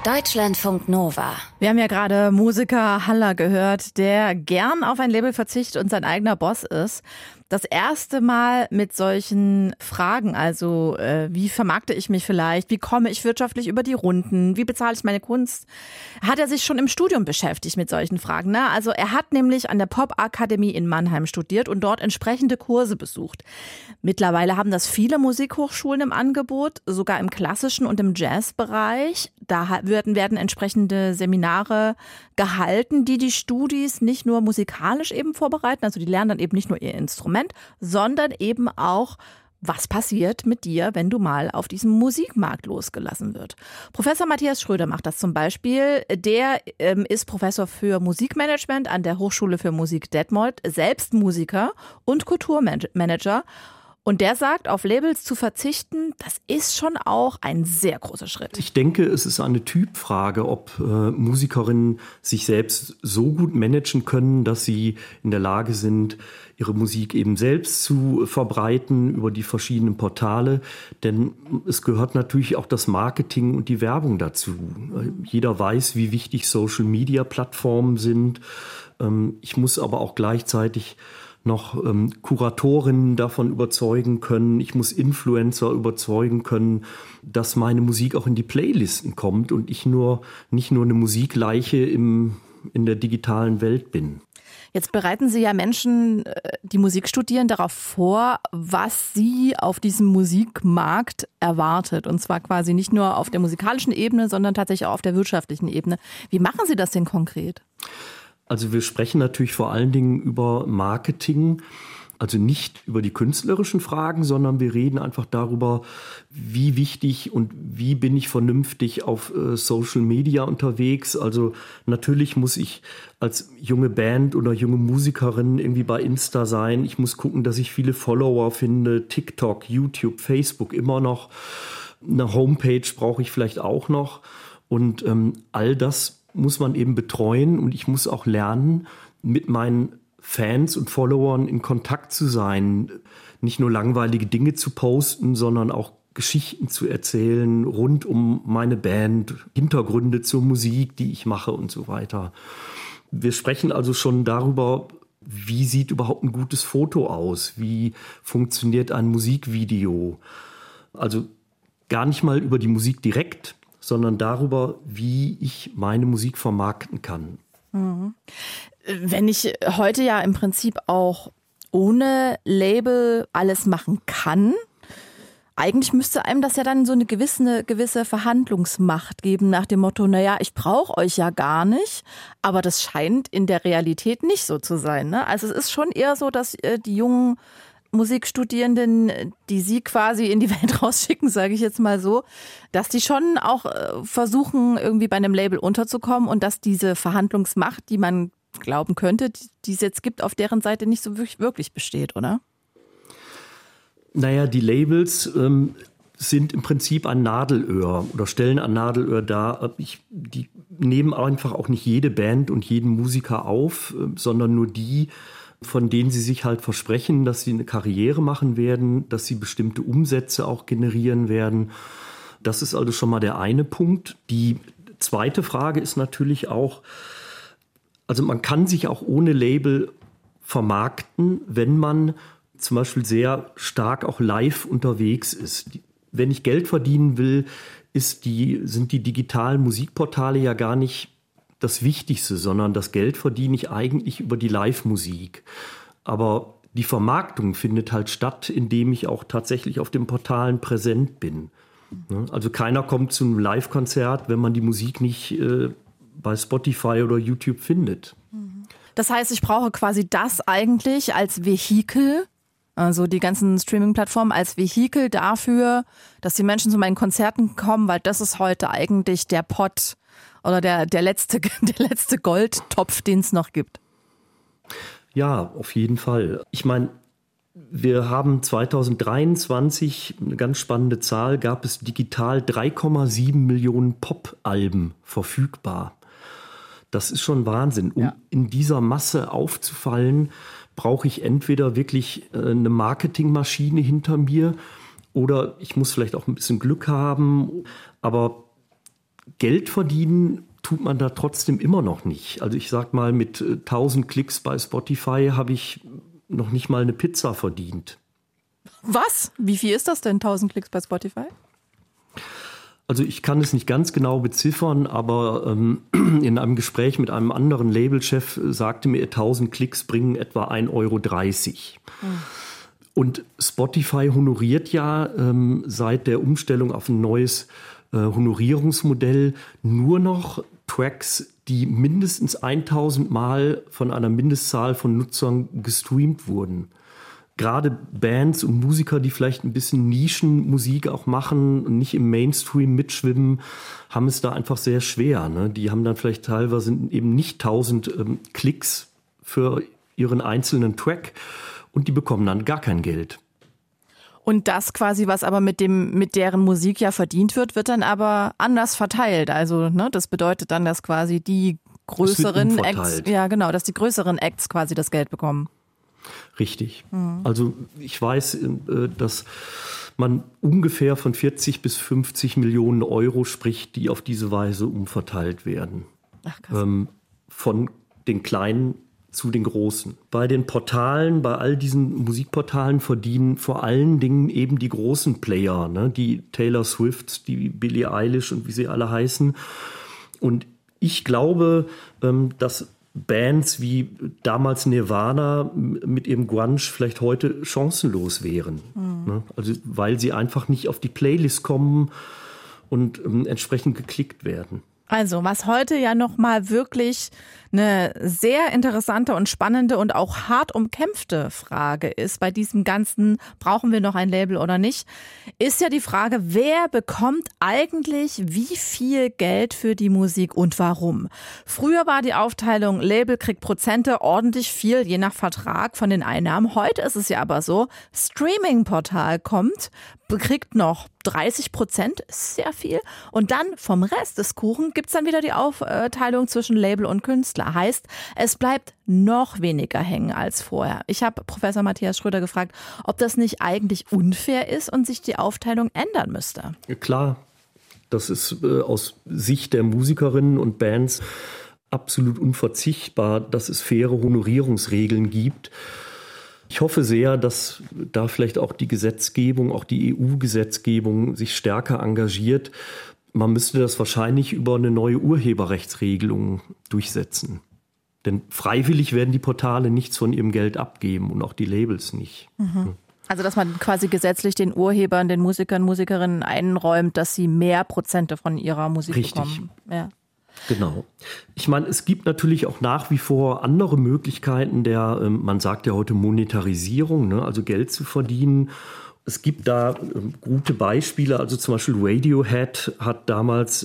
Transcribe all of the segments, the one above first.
Deutschlandfunk Nova. Wir haben ja gerade Musiker Haller gehört, der gern auf ein Label verzichtet und sein eigener Boss ist. Das erste Mal mit solchen Fragen, also wie vermarkte ich mich vielleicht, wie komme ich wirtschaftlich über die Runden, wie bezahle ich meine Kunst, hat er sich schon im Studium beschäftigt mit solchen Fragen. Ne? Also er hat nämlich an der Popakademie in Mannheim studiert und dort entsprechende Kurse besucht. Mittlerweile haben das viele Musikhochschulen im Angebot, sogar im klassischen und im Jazzbereich. Da werden entsprechende Seminare gehalten, die Studis nicht nur musikalisch eben vorbereiten, also die lernen dann eben nicht nur ihr Instrument, sondern eben auch, was passiert mit dir, wenn du mal auf diesem Musikmarkt losgelassen wird. Professor Matthias Schröder macht das zum Beispiel. Der ist Professor für Musikmanagement an der Hochschule für Musik Detmold, selbst Musiker und Kulturmanager. Und der sagt, auf Labels zu verzichten, das ist schon auch ein sehr großer Schritt. Ich denke, es ist eine Typfrage, ob Musikerinnen sich selbst so gut managen können, dass sie in der Lage sind, ihre Musik eben selbst zu verbreiten über die verschiedenen Portale. Denn es gehört natürlich auch das Marketing und die Werbung dazu. Jeder weiß, wie wichtig Social-Media-Plattformen sind. Ich muss aber auch gleichzeitig noch Kuratorinnen davon überzeugen können. Ich muss Influencer überzeugen können, dass meine Musik auch in die Playlisten kommt und ich nicht nur eine Musikleiche in der digitalen Welt bin. Jetzt bereiten Sie ja Menschen, die Musik studieren, darauf vor, was sie auf diesem Musikmarkt erwartet. Und zwar quasi nicht nur auf der musikalischen Ebene, sondern tatsächlich auch auf der wirtschaftlichen Ebene. Wie machen Sie das denn konkret? Also wir sprechen natürlich vor allen Dingen über Marketing, also nicht über die künstlerischen Fragen, sondern wir reden einfach darüber, wie wichtig und wie bin ich vernünftig auf Social Media unterwegs. Also natürlich muss ich als junge Band oder junge Musikerin irgendwie bei Insta sein. Ich muss gucken, dass ich viele Follower finde, TikTok, YouTube, Facebook immer noch. Eine Homepage brauche ich vielleicht auch noch. Und all das muss man eben betreuen und ich muss auch lernen, mit meinen Fans und Followern in Kontakt zu sein. Nicht nur langweilige Dinge zu posten, sondern auch Geschichten zu erzählen rund um meine Band, Hintergründe zur Musik, die ich mache und so weiter. Wir sprechen also schon darüber, wie sieht überhaupt ein gutes Foto aus? Wie funktioniert ein Musikvideo? Also gar nicht mal über die Musik direkt, sondern darüber, wie ich meine Musik vermarkten kann. Wenn ich heute ja im Prinzip auch ohne Label alles machen kann, eigentlich müsste einem das ja dann so eine gewisse Verhandlungsmacht geben nach dem Motto, naja, ich brauche euch ja gar nicht, aber das scheint in der Realität nicht so zu sein. Ne? Also es ist schon eher so, dass die jungen Musikstudierenden, die Sie quasi in die Welt rausschicken, sage ich jetzt mal so, dass die schon auch versuchen, irgendwie bei einem Label unterzukommen und dass diese Verhandlungsmacht, die man glauben könnte, die es jetzt gibt, auf deren Seite nicht so wirklich besteht, oder? Naja, die Labels sind im Prinzip ein Nadelöhr oder stellen ein Nadelöhr dar. Die nehmen einfach auch nicht jede Band und jeden Musiker auf, sondern nur die, von denen sie sich halt versprechen, dass sie eine Karriere machen werden, dass sie bestimmte Umsätze auch generieren werden. Das ist also schon mal der eine Punkt. Die zweite Frage ist natürlich auch, also man kann sich auch ohne Label vermarkten, wenn man zum Beispiel sehr stark auch live unterwegs ist. Wenn ich Geld verdienen will, sind die digitalen Musikportale ja gar nicht das Wichtigste, sondern das Geld verdiene ich eigentlich über die Live-Musik. Aber die Vermarktung findet halt statt, indem ich auch tatsächlich auf den Portalen präsent bin. Also keiner kommt zu einem Live-Konzert, wenn man die Musik nicht bei Spotify oder YouTube findet. Das heißt, ich brauche quasi das eigentlich als Vehikel, also die ganzen Streaming-Plattformen als Vehikel dafür, dass die Menschen zu meinen Konzerten kommen, weil das ist heute eigentlich der Pot oder der letzte Goldtopf, den es noch gibt. Ja, auf jeden Fall. Ich meine, wir haben 2023, eine ganz spannende Zahl, gab es digital 3,7 Millionen Pop-Alben verfügbar. Das ist schon Wahnsinn. Um in dieser Masse aufzufallen, brauche ich entweder wirklich eine Marketingmaschine hinter mir oder ich muss vielleicht auch ein bisschen Glück haben. Aber Geld verdienen tut man da trotzdem immer noch nicht. Also ich sag mal, mit 1000 Klicks bei Spotify habe ich noch nicht mal eine Pizza verdient. Was? Wie viel ist das denn, 1000 Klicks bei Spotify? Also ich kann es nicht ganz genau beziffern, aber in einem Gespräch mit einem anderen Labelchef sagte mir, 1000 Klicks bringen etwa 1,30 €. Und Spotify honoriert ja seit der Umstellung auf ein neues Honorierungsmodell nur noch Tracks, die mindestens 1000 Mal von einer Mindestzahl von Nutzern gestreamt wurden. Gerade Bands und Musiker, die vielleicht ein bisschen Nischenmusik auch machen und nicht im Mainstream mitschwimmen, haben es da einfach sehr schwer. Ne? Die haben dann vielleicht teilweise eben nicht 1000 Klicks für ihren einzelnen Track und die bekommen dann gar kein Geld. Und das quasi, was aber mit deren Musik ja verdient wird, wird dann aber anders verteilt. Also, ne, das bedeutet dann, dass quasi die größeren Acts, ja genau, dass die größeren Acts quasi das Geld bekommen. Richtig. Also ich weiß, dass man ungefähr von 40 bis 50 Millionen Euro spricht, die auf diese Weise umverteilt werden. Ach, krass. Von den kleinen zu den großen. Bei den Portalen, bei all diesen Musikportalen verdienen vor allen Dingen eben die großen Player, ne? Die Taylor Swift, die Billie Eilish und wie sie alle heißen. Und ich glaube, dass Bands wie damals Nirvana mit ihrem Grunge vielleicht heute chancenlos wären. Ne? Also weil sie einfach nicht auf die Playlist kommen und entsprechend geklickt werden. Also, was heute ja nochmal wirklich eine sehr interessante und spannende und auch hart umkämpfte Frage ist, bei diesem ganzen, brauchen wir noch ein Label oder nicht, ist ja die Frage, wer bekommt eigentlich wie viel Geld für die Musik und warum? Früher war die Aufteilung, Label kriegt Prozente, ordentlich viel, je nach Vertrag von den Einnahmen. Heute ist es ja aber so, Streaming-Portal kommt, kriegt noch 30%, ist sehr viel. Und dann vom Rest des Kuchen gibt's dann wieder die Aufteilung zwischen Label und Künstler. Heißt, es bleibt noch weniger hängen als vorher. Ich habe Professor Matthias Schröder gefragt, ob das nicht eigentlich unfair ist und sich die Aufteilung ändern müsste. Ja, klar, das ist aus Sicht der Musikerinnen und Bands absolut unverzichtbar, dass es faire Honorierungsregeln gibt. Ich hoffe sehr, dass da vielleicht auch die Gesetzgebung, auch die EU-Gesetzgebung sich stärker engagiert. Man müsste das wahrscheinlich über eine neue Urheberrechtsregelung durchsetzen. Denn freiwillig werden die Portale nichts von ihrem Geld abgeben und auch die Labels nicht. Also dass man quasi gesetzlich den Urhebern, den Musikern, Musikerinnen einräumt, dass sie mehr Prozente von ihrer Musik bekommen. Ja. Genau. Ich meine, es gibt natürlich auch nach wie vor andere Möglichkeiten der, man sagt ja heute Monetarisierung, ne, also Geld zu verdienen. Es gibt da gute Beispiele, also zum Beispiel Radiohead hat damals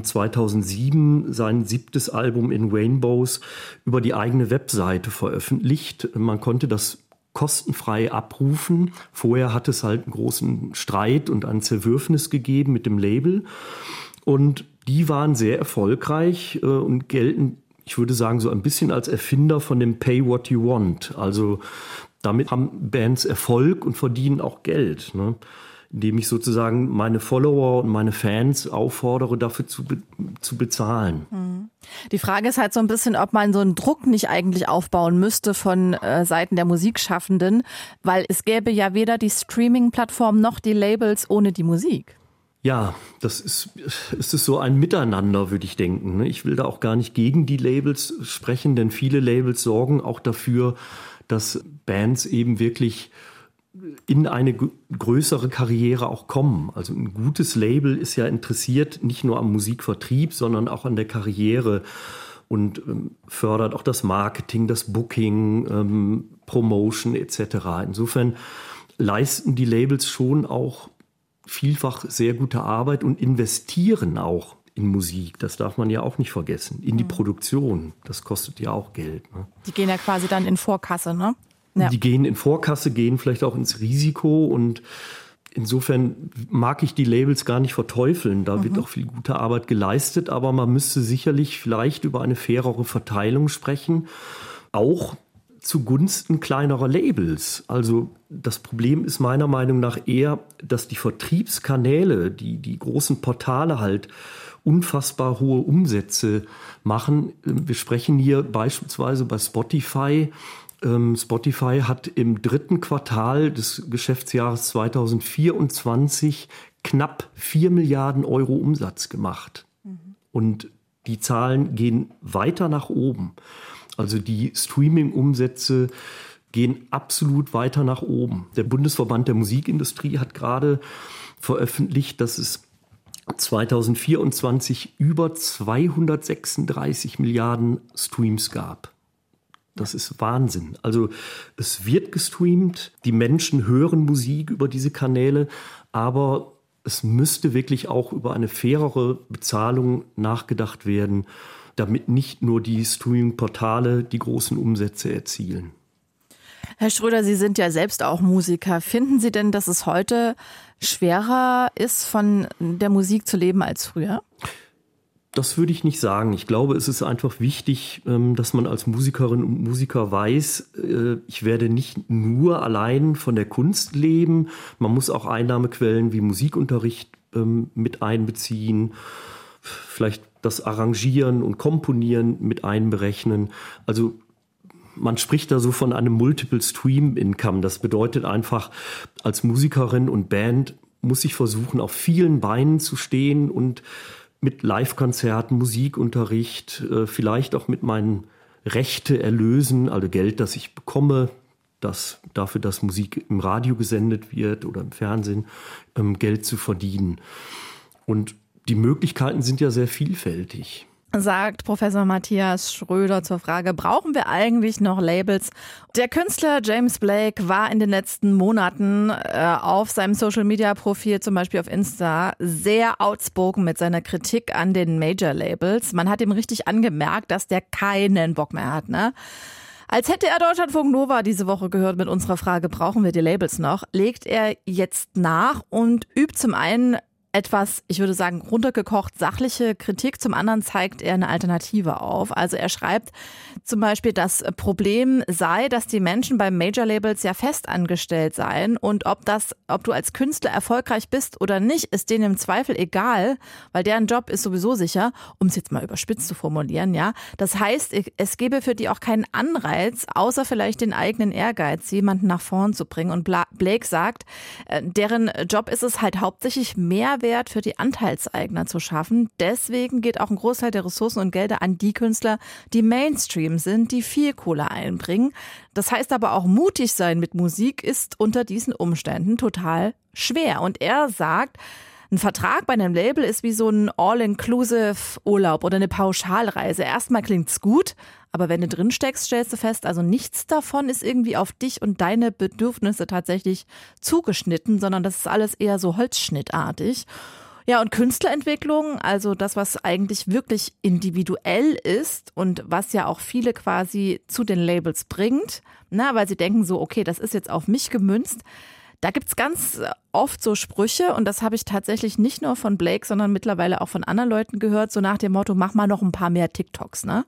2007 sein 7. Album In Rainbows über die eigene Webseite veröffentlicht. Man konnte das kostenfrei abrufen. Vorher hat es halt einen großen Streit und ein Zerwürfnis gegeben mit dem Label. Und die waren sehr erfolgreich und gelten, ich würde sagen, so ein bisschen als Erfinder von dem Pay What You Want. Also damit haben Bands Erfolg und verdienen auch Geld, ne? Indem ich sozusagen meine Follower und meine Fans auffordere, dafür zu bezahlen. Die Frage ist halt so ein bisschen, ob man so einen Druck nicht eigentlich aufbauen müsste von Seiten der Musikschaffenden, weil es gäbe ja weder die Streaming-Plattform noch die Labels ohne die Musik. Ja, es ist so ein Miteinander, würde ich denken. Ich will da auch gar nicht gegen die Labels sprechen, denn viele Labels sorgen auch dafür, dass Bands eben wirklich in eine größere Karriere auch kommen. Also ein gutes Label ist ja interessiert nicht nur am Musikvertrieb, sondern auch an der Karriere und fördert auch das Marketing, das Booking, Promotion etc. Insofern leisten die Labels schon auch vielfach sehr gute Arbeit und investieren auch in Musik. Das darf man ja auch nicht vergessen. In die Produktion. Das kostet ja auch Geld. Ne? Die gehen ja quasi dann in Vorkasse, ne? Ja. Die gehen in Vorkasse, gehen vielleicht auch ins Risiko und insofern mag ich die Labels gar nicht verteufeln. Da wird auch viel gute Arbeit geleistet, aber man müsste sicherlich vielleicht über eine fairere Verteilung sprechen. Auch zugunsten kleinerer Labels. Also das Problem ist meiner Meinung nach eher, dass die Vertriebskanäle, die großen Portale halt unfassbar hohe Umsätze machen. Wir sprechen hier beispielsweise bei Spotify. Spotify hat im 3. Quartal des Geschäftsjahres 2024 knapp 4 Milliarden Euro Umsatz gemacht. Und die Zahlen gehen weiter nach oben. Also die Streaming-Umsätze gehen absolut weiter nach oben. Der Bundesverband der Musikindustrie hat gerade veröffentlicht, dass es 2024 über 236 Milliarden Streams gab. Das ist Wahnsinn. Also es wird gestreamt, die Menschen hören Musik über diese Kanäle, aber es müsste wirklich auch über eine fairere Bezahlung nachgedacht werden, damit nicht nur die Streaming-Portale die großen Umsätze erzielen. Herr Schröder, Sie sind ja selbst auch Musiker. Finden Sie denn, dass es heute schwerer ist, von der Musik zu leben als früher? Das würde ich nicht sagen. Ich glaube, es ist einfach wichtig, dass man als Musikerin und Musiker weiß, ich werde nicht nur allein von der Kunst leben. Man muss auch Einnahmequellen wie Musikunterricht mit einbeziehen, vielleicht das Arrangieren und Komponieren mit einberechnen. Also man spricht da so von einem Multiple Stream Income. Das bedeutet einfach, als Musikerin und Band muss ich versuchen, auf vielen Beinen zu stehen und mit Live-Konzerten, Musikunterricht, vielleicht auch mit meinen Rechte-Erlösen, also Geld, das ich bekomme, dafür, dass Musik im Radio gesendet wird oder im Fernsehen, Geld zu verdienen. Und die Möglichkeiten sind ja sehr vielfältig. Sagt Professor Matthias Schröder zur Frage, brauchen wir eigentlich noch Labels? Der Künstler James Blake war in den letzten Monaten auf seinem Social-Media-Profil, zum Beispiel auf Insta, sehr outspoken mit seiner Kritik an den Major-Labels. Man hat ihm richtig angemerkt, dass der keinen Bock mehr hat, ne? Als hätte er Deutschlandfunk Nova diese Woche gehört mit unserer Frage, brauchen wir die Labels noch, legt er jetzt nach und übt zum einen etwas, ich würde sagen, runtergekocht sachliche Kritik. Zum anderen zeigt er eine Alternative auf. Also er schreibt zum Beispiel, das Problem sei, dass die Menschen bei Major-Labels ja festangestellt seien und ob du als Künstler erfolgreich bist oder nicht, ist denen im Zweifel egal, weil deren Job ist sowieso sicher, um es jetzt mal überspitzt zu formulieren, ja. Das heißt, es gäbe für die auch keinen Anreiz, außer vielleicht den eigenen Ehrgeiz, jemanden nach vorn zu bringen. Und Blake sagt, deren Job ist es halt hauptsächlich Mehrwert für die Anteilseigner zu schaffen. Deswegen geht auch ein Großteil der Ressourcen und Gelder an die Künstler, die Mainstream sind, die viel Kohle einbringen. Das heißt aber auch, mutig sein mit Musik ist unter diesen Umständen total schwer. Und er sagt, ein Vertrag bei einem Label ist wie so ein All-Inclusive-Urlaub oder eine Pauschalreise. Erstmal klingt's gut, aber wenn du drin steckst, stellst du fest, also nichts davon ist irgendwie auf dich und deine Bedürfnisse tatsächlich zugeschnitten, sondern das ist alles eher so holzschnittartig. Ja, und Künstlerentwicklung, also das, was eigentlich wirklich individuell ist und was ja auch viele quasi zu den Labels bringt, weil sie denken so, okay, das ist jetzt auf mich gemünzt. Da gibt's ganz oft so Sprüche und das habe ich tatsächlich nicht nur von Blake, sondern mittlerweile auch von anderen Leuten gehört, so nach dem Motto, mach mal noch ein paar mehr TikToks, ne?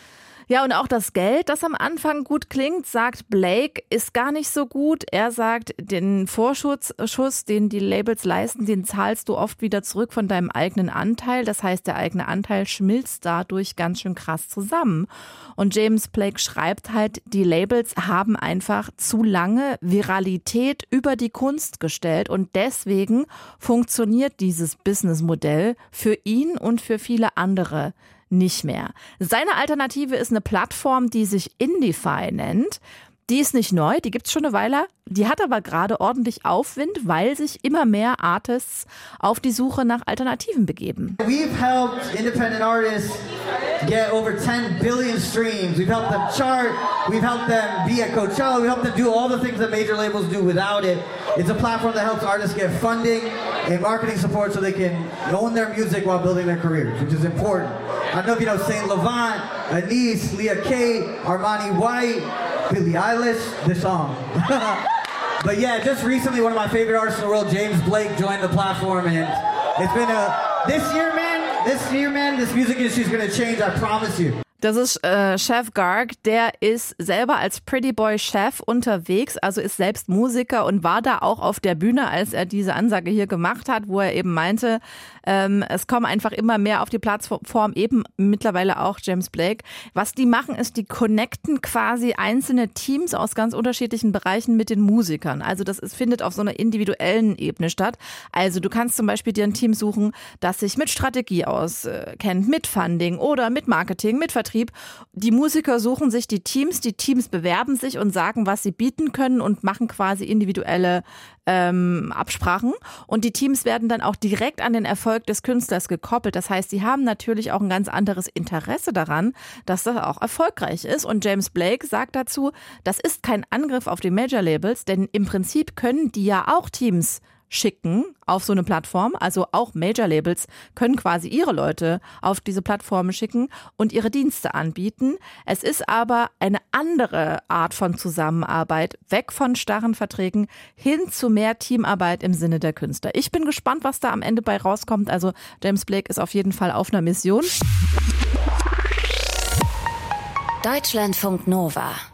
Ja, und auch das Geld, das am Anfang gut klingt, sagt Blake, ist gar nicht so gut. Er sagt, den Vorschuss, den die Labels leisten, den zahlst du oft wieder zurück von deinem eigenen Anteil. Das heißt, der eigene Anteil schmilzt dadurch ganz schön krass zusammen. Und James Blake schreibt halt, die Labels haben einfach zu lange Viralität über die Kunst gestellt und deswegen funktioniert dieses Businessmodell für ihn und für viele andere nicht mehr. Seine Alternative ist eine Plattform, die sich Indify nennt. Die ist nicht neu, die gibt's schon eine Weile. Die hat aber gerade ordentlich Aufwind, weil sich immer mehr Artists auf die Suche nach Alternativen begeben. We've helped independent artists get over 10 billion streams. We've helped them chart. We've helped them be at Coachella. We've helped them do all the things that major labels do without it. It's a platform that helps artists get funding and marketing support so they can own their music while building their careers, which is important. I don't know if you know Saint Laurent, Anise, Leah K, Armani White, Billie Eilish, the song. But yeah, just recently one of my favorite artists in the world, James Blake, joined the platform, and it's been this year, man, this music industry is going to change, I promise you. Das ist Chef Garg, der ist selber als Pretty Boy Chef unterwegs, also ist selbst Musiker und war da auch auf der Bühne, als er diese Ansage hier gemacht hat, wo er eben meinte, es kommen einfach immer mehr auf die Plattform, eben mittlerweile auch James Blake. Was die machen, ist, die connecten quasi einzelne Teams aus ganz unterschiedlichen Bereichen mit den Musikern. Also das findet auf so einer individuellen Ebene statt. Also du kannst zum Beispiel dir ein Team suchen, das sich mit Strategie auskennt, mit Funding oder mit Marketing, mit Vertrieb. Die Musiker suchen sich die Teams bewerben sich und sagen, was sie bieten können und machen quasi individuelle Absprachen. Und die Teams werden dann auch direkt an den Erfolg des Künstlers gekoppelt. Das heißt, sie haben natürlich auch ein ganz anderes Interesse daran, dass das auch erfolgreich ist. Und James Blake sagt dazu, das ist kein Angriff auf die Major-Labels, denn im Prinzip können die ja auch Teams schicken auf so eine Plattform. Also auch Major-Labels können quasi ihre Leute auf diese Plattformen schicken und ihre Dienste anbieten. Es ist aber eine andere Art von Zusammenarbeit, weg von starren Verträgen hin zu mehr Teamarbeit im Sinne der Künstler. Ich bin gespannt, was da am Ende bei rauskommt. Also James Blake ist auf jeden Fall auf einer Mission. Deutschlandfunk Nova